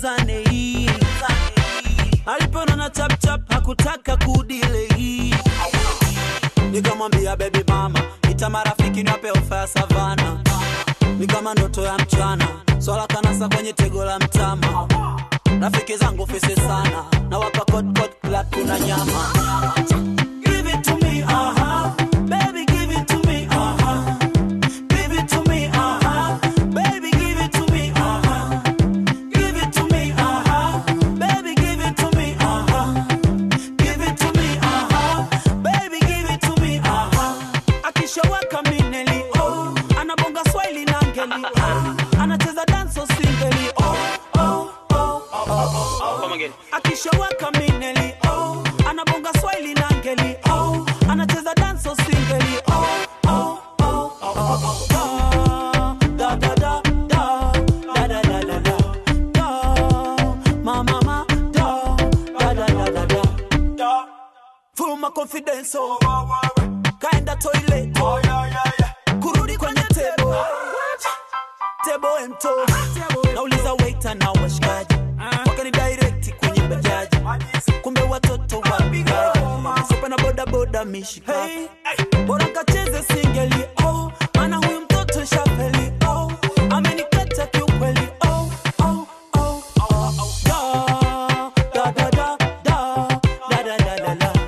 tuzane. Alipona na chap chap hakutaka kudile. Nikamwambia baby mama, ita marafiki niwape ofa ya savana. Ni kama ndoto ya mchana, swala kanasa kwenye tego la mtama. Rafiki zangu fese sana, na wapa kot club kuna nyama. Give it to me, baby give it to me, give it to me, baby give it to me, give it to me, baby give it to me, give it to me, baby give it to me, akishawaka mineli, anabonga swahili na ngeli, anacheza dance so singeli, akishawaka mineli, anabonga swahili na ngeli, anacheza dance so singeli, da da da da da da da da da mama da da da da da full my confidence, kaenda toilet, kurudi kwenye table emto, nauliza waiter na washikaji, wakani direct kwenye bajaji, kumbe watoto wa bigaji, sopa na boda boda mishika, bora kacheze singeli, maana huyu mtoto shafeli, amenikata kiukweli, da da da da da da da da da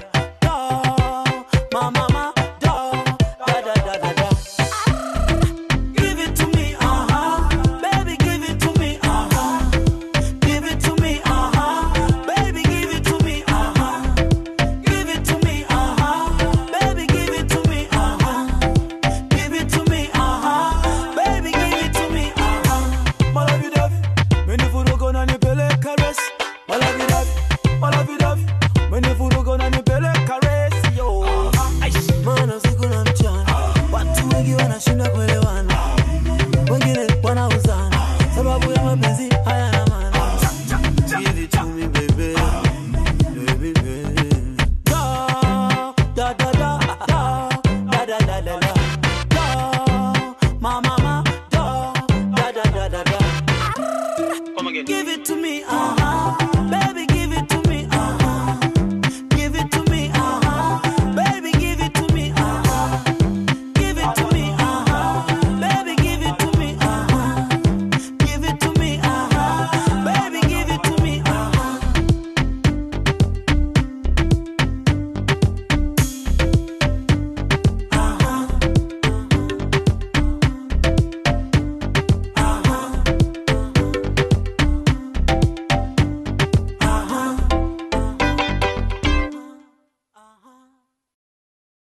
mama da da da da da da. Give it to me, baby give it to me, give it to me, baby give it to me, give it to me, baby give it to me, give it to me, baby give it to me, my love you dove, many furugo na nipele caress, my love you dove, many furugo na nipele caress, yo, mana siku na mchana, watu wengi wanashinda kuelewana, wengine wanauzana, sababu ya mapenzi hayana maana. Give it to me baby, baby baby, da da da da da da da da da mama da da da da da da. Give it to me,